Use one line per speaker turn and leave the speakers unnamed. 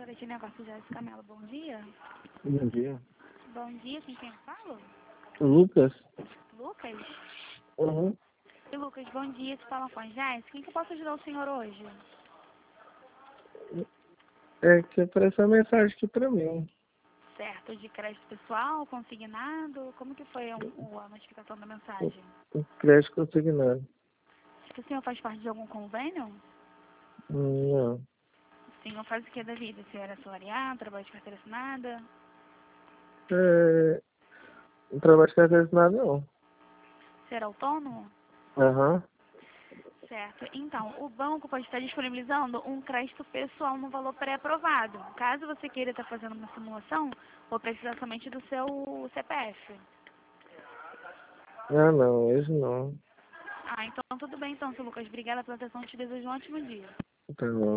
Consultora de negócios Jéssica Mello, bom dia.
Bom dia.
Bom dia, com quem eu falo?
Lucas?
Lucas?
Uhum.
E Lucas, bom dia, você fala com a Jéssica. Quem que eu posso ajudar o senhor hoje?
É que apareceu uma mensagem aqui pra mim.
Certo, de crédito pessoal, consignado, como que foi a notificação da mensagem?
O crédito consignado.
O senhor faz parte de algum convênio?
Não.
O senhor faz o que da vida? Se era assalariado, trabalho de carteira assinada?
Não trabalho de carteira assinada, não.
Se era autônomo?
Aham.
Certo. Então, o banco pode estar disponibilizando um crédito pessoal no valor pré-aprovado. Caso você queira estar fazendo uma simulação, vou precisar somente do seu CPF.
Ah, não. Esse não.
Ah, então tudo bem então, seu Lucas. Obrigada pela atenção. Te desejo um ótimo dia.
Tá bom.